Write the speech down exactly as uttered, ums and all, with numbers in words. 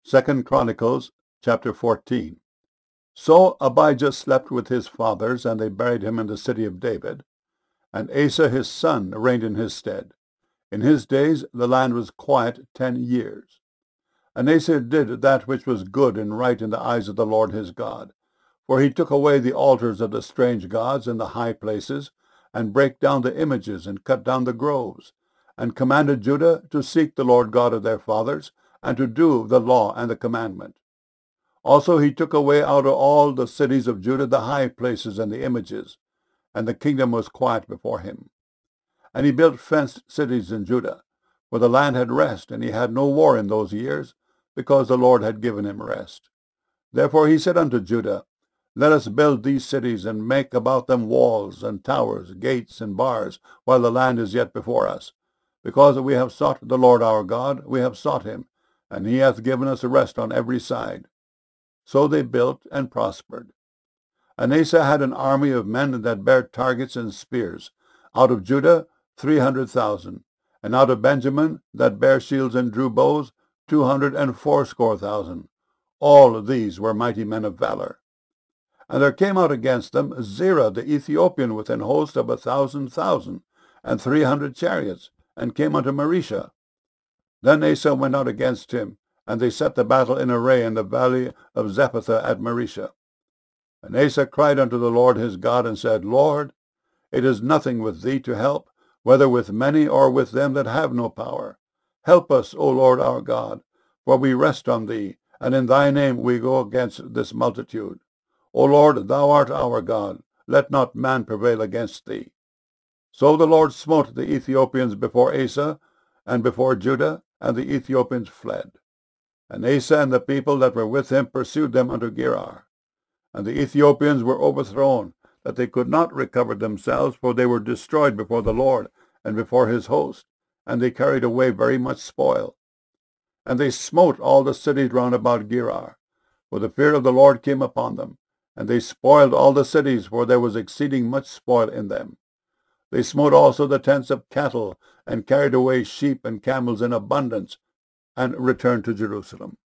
Second Chronicles chapter fourteen. So Abijah slept with his fathers, and they buried him in the city of David. And Asa his son reigned in his stead. In his days the land was quiet ten years. And Asa did that which was good and right in the eyes of the Lord his God. For he took away the altars of the strange gods in the high places, and brake down the images, and cut down the groves, and commanded Judah to seek the Lord God of their fathers, and to do the law and the commandment. Also he took away out of all the cities of Judah the high places and the images, and the kingdom was quiet before him. And he built fenced cities in Judah, for the land had rest, and he had no war in those years, because the Lord had given him rest. Therefore he said unto Judah, Let us build these cities, and make about them walls, and towers, gates, and bars, while the land is yet before us. Because we have sought the Lord our God, we have sought him, and he hath given us rest on every side. So they built and prospered. And Asa had an army of men that bare targets and spears, out of Judah three hundred thousand, and out of Benjamin that bare shields and drew bows two hundred and fourscore thousand. All these were mighty men of valor. And there came out against them Zerah the Ethiopian with an host of a thousand thousand, and three hundred chariots, and came unto Marisha. Then Asa went out against him, and they set the battle in array in the valley of Zephathah at Marisha. And Asa cried unto the Lord his God, and said, Lord, it is nothing with thee to help, whether with many or with them that have no power. Help us, O Lord our God, for we rest on thee, and in thy name we go against this multitude. O Lord, thou art our God, let not man prevail against thee. So the Lord smote the Ethiopians before Asa and before Judah, and the Ethiopians fled. And Asa and the people that were with him pursued them unto Gerar. And the Ethiopians were overthrown, that they could not recover themselves, for they were destroyed before the Lord and before his host, and they carried away very much spoil. And they smote all the cities round about Gerar, for the fear of the Lord came upon them. And they spoiled all the cities, for there was exceeding much spoil in them. They smote also the tents of cattle, and carried away sheep and camels in abundance, and returned to Jerusalem.